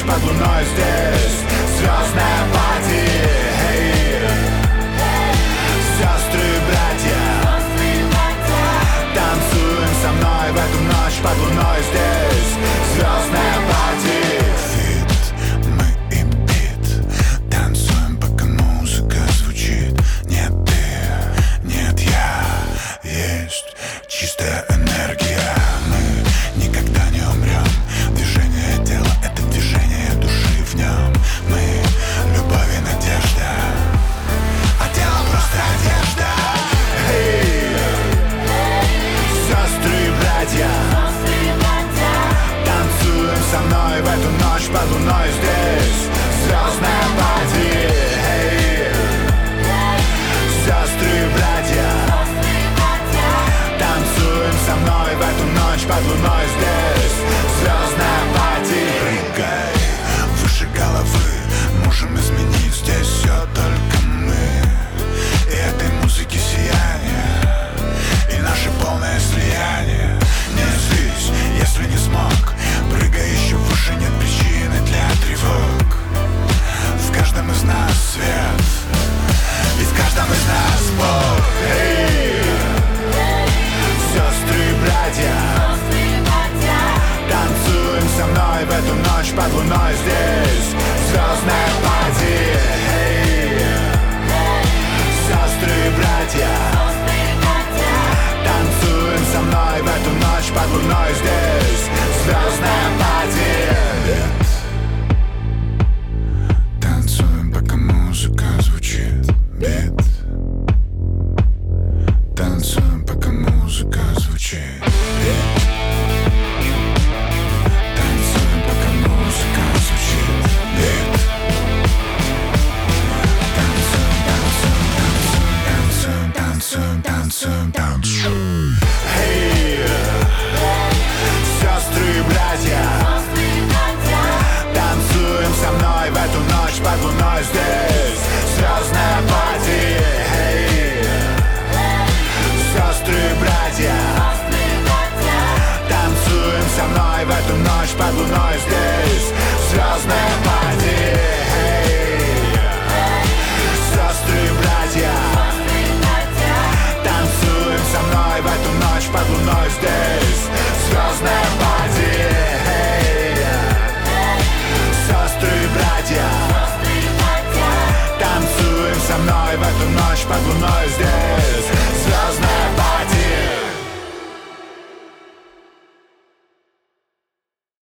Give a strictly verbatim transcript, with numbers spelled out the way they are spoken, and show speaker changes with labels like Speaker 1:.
Speaker 1: ночь под луной здесь. Звездная пати, hey. Сестры и братья, танцуем со мной в эту ночь под луной здесь. Звездная пати. Фит, мы и бит, танцуем, пока музыка звучит. Нет ты, нет я, есть чистая энергия. Мы никогда не умрем. Движение тела — это движение души в нем. Мы — любовь и надежда, а тело просто одежда. Hey. Сестры и братья, танцуем со мной в эту ночь под луной здесь. Звездная пати, hey. Сестры и братья, танцуем со мной в эту ночь под луной здесь. Звездная пати. Прыгай выше головы, можем изменить здесь все только мы. И этой музыки сияние, и наше полное слияние. Не злись, если не смог, прыгай еще выше, нет причины для тревог. В каждом из нас свет, ведь в каждом из нас Бог. Hey. Сестры и братья, танцуем со мной в эту ночь под луной здесь. Звездная пати, hey. Сестры и братья, танцуем со мной в эту ночь под луной здесь. Звездная пати. Танцуем, пока музыка звучит. Бит. Танцуем, пока музыка звучит. Бит. Танцуем, пока музыка звучит. Бит. Танцуем, танцуем, танцуем, танцуем, танцуем, танцуем. Hey. Сестры и братья, танцуем со мной в эту ночь под луной здесь. Звездная пати, hey. Сестры и братья, танцуем со мной в эту ночь под луной здесь. Звездная пати, hey. Сестры и братья, танцуем со мной в эту ночь под луной здесь. Звездная пати, hey. Сестры и братья, танцуем со мной в эту ночь под луной здесь.